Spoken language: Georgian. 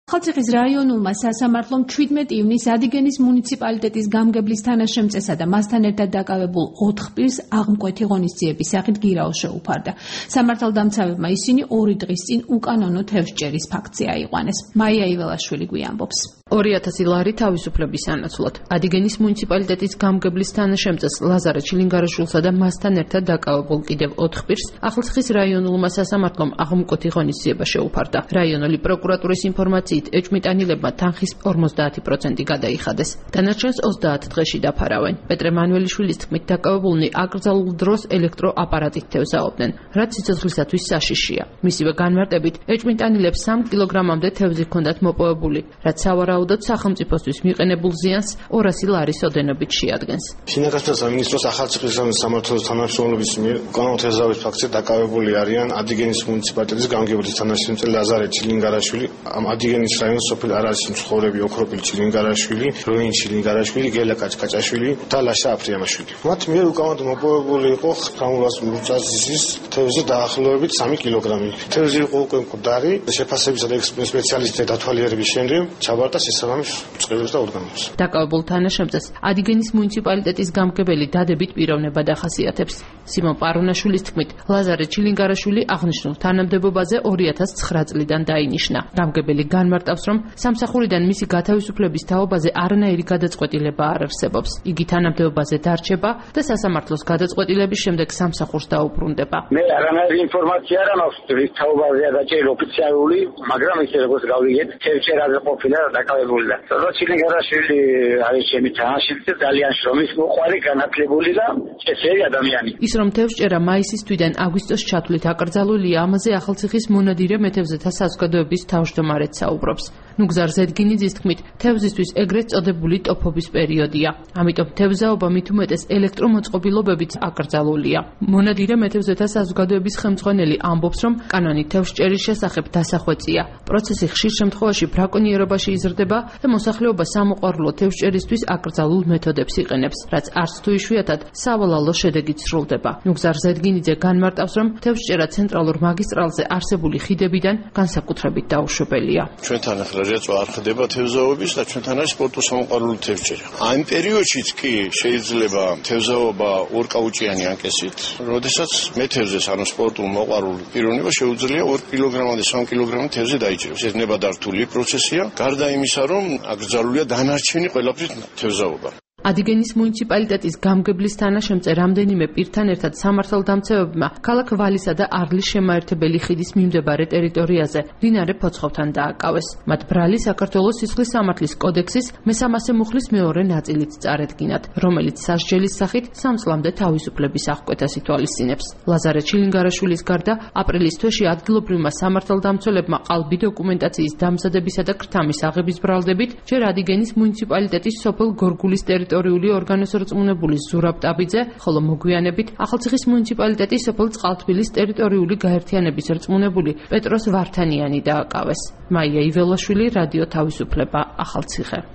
ახალციხის რაიონულმა სასამართლომ 17 ივნისს ადიგენის მუნიციპალიტეტის გამგებლის თანაშემწესა და მასთან ერთად დაკავებულ 4 პირს აღმკვეთი ღონისძიების სახით გირაოს შეუფარდა. სამართალდამცავებმა ისინი 2 დღის წინ უკანონო თევზჭერის ფაქტზე აიყვანეს. მაია იველაშვილი გვიამბობს. 2000 ლარი თავისუფლების სანაცვლოდ ადიგენის მუნიციპალიტეტის გამგებლის თანაშემწეს ლაზარე ჩილინგარაშვილსა და მასთან ერთად დაკავებულ კიდევ 4 პირს ახალციხის რაიონულმა სასამართლომ აღმკვეთი ღონისძიება შეუფარდა. რაიონული პროკურატურის ინფორმაციით ეჭვმიტანილებმა თანხის 50% გადაიხადეს. დანარჩენს 30 დღეში დაფარავენ. პეტრე მანველიშვილის თქმით, დაკავებულნი აკრძალულ დროს ელექტროაპარატით თევზაობდნენ, რაც სიცოცხლისათვის საშიშია. მისივე განმარტებით, ეჭვმიტანილებს 3 კილოგრამამდე თევზი ჰქონდათ მოპოვებული, რაც სავარაუდოდ სახელმწიფოსთვის მიყენებულ ზიანს 200 ლარის ოდენობით შეადგენს. შინაგანთა სამინისტროს ახალციხის სამმართველოს თანამშრომლობის მიერ უკანონო თევზაობის ფაქტზე დაკავებული არიან ადიგენის მუნიციპალიტეტის გამგებლის თანაშემწე ლაზარე ჩილინგარაშვილი, ადიგენის რაიონის სოფელ არაჩის მცხოვრები ოქროპილ ჩილინგარაშვილი, როინ ჩილინგარაშვილი, გელა კაჭკაჭაშვილი და ლაშა აფრიამაშვილი. მათ მიერ უკანონოდ მოპოვებული იყო ხამურას მურჭაზისის თევზი დაახლოებით 3 კილოგრამი. თევზი იყო უკვე მკვდარი, შეფასებისა და სპეციალისტთა დათვალიერების შემდეგ ჩაბარდა შესაბამის წყილებს და ორგანოებს. დაკავებულ თანაშემწეს ადიგენის მუნიციპალიტეტის გამგებელი დადებით პიროვნება დახასიათებს. სიმონ პარონაშვილის თქმით, ლაზარე ჩილინგარაშვილი აღნიშნულ თანამდებობაზე 2009 წლიდან დაინიშნა. გამგებელი განმარტავს, რომ სამსახურიდან მისი გათავისუფლების თაობაზე არანაირი გადაწყვეტილება არ არსებობს. იგი თანამდებობაზე დარჩება და სასამართლოს გადაწყვეტილების შემდეგ სამსახურს დაუბრუნდება. მე არანაირი ინფორმაცია არ მაქვს, რის თაობაზეა დაჭერილი ოფიციალური, მაგრამ ისე როგორც გავიგეთ, თევზჭერაზე ყოფილა დაკავებული და ჩილინგარაშვილი არის ჩემი თანაშემწე, ძალიან შრომის მოყვარე, განათლებული და წესიერი ადამიანი. ის რომ თევზჭერა მაისის თვიდან აგვისტოს ჩათვლით აკრძალულია, ამაზე ახალციხის მონადირე მეთევზეთა საზოგადოების თავმჯდომარედ საუბრობს. ნუგზარ ზედგინიძის თქმით, თევზისთვის ეგრეთ წოდებული ტოფობის პერიოდია. ამიტომ თევზაობა მით უმეტეს ელექტრომოწყობილობებით აკრძალულია. მონადირე მეთევზეთა საზოგადოების ხელმძღვანელი ამბობს, რომ კანონი თევზჭერის შესახებ დასახვეწია. პროცესი ხშირ შემთხვევაში ბრაკონიერობაში იზრდება და მოსახლეობა სამოყვარულო თევზჭერისთვის აკრძალულ მეთოდებს იყენებს, რაც არც თუ იშვიათად სავალალო შედეგით სრულდება. ნუგზარ ზედგინიძე განმარტავს, რომ თევზჭერა ცენტრალურ მაგისტრალზე არსებული ხიდებიდან განსაკუთრებით დაუშვებელია. ჩვენთან ახლა რეწვა არ ხდება თევზაობის და ჩვენთან არის სპორტულ-სამოყვარულო თევზჭერა. ამ პერიოდშიც კი შეიძლება თევზაობა ორკაუჭიანი ანკესით, როდესაც მეთევზეს, ანუ სპორტულ მოყვარულ პიროვნება შეუძლია 2 კილოგრამამდე 3 კილოგრამი თევზი დაიჭიროს. ეს ნებადართული პროცესია, გარდა იმისა, რომ აკრძალულია დანარჩენი ყველაფრის თევზაობა. ადიგენის მუნიციპალიტეტის გამგებლის თანაშემწე რამდენიმე პირთან ერთად სამართალდამცავებმა ქალაქ ვალისა და არლის შემაერთებელი ხიდის მიმდებარე ტერიტორიაზე მდინარე ფოცხოვთან დააკავეს. მათ ბრალი საქართველოს სისხლის სამართლის კოდექსის მე-300 მუხლის მეორე ნაწილით წარედგინათ, რომელიც სასჯელის სახით 3 წლამდე თავისუფლების აღკვეთას ითვალისწინებს. ლაზარე ჩილინგარაშვილის გარდა აპრილის თვეში ადგილობრივმა სამართალდამცველებმა ყალბი დოკუმენტაციის დამზადებისა და ქრთამის აღების ბრალდებით ჯერ ადიგენის მუნიციპალიტეტის სოფელ გორგულის ტერიტორიაზე ორგანოს რწმუნებული ზურაბ ტაბიძე, ხოლო მოგვიანებით ახალციხის მუნიციპალიტეტის სოფელ წყალთბილის ტერიტორიული გაერთიანების რწმუნებული პეტროს ვართანიანი დააკავეს. მაია იველაშვილი, რადიო თავისუფლება, ახალციხე.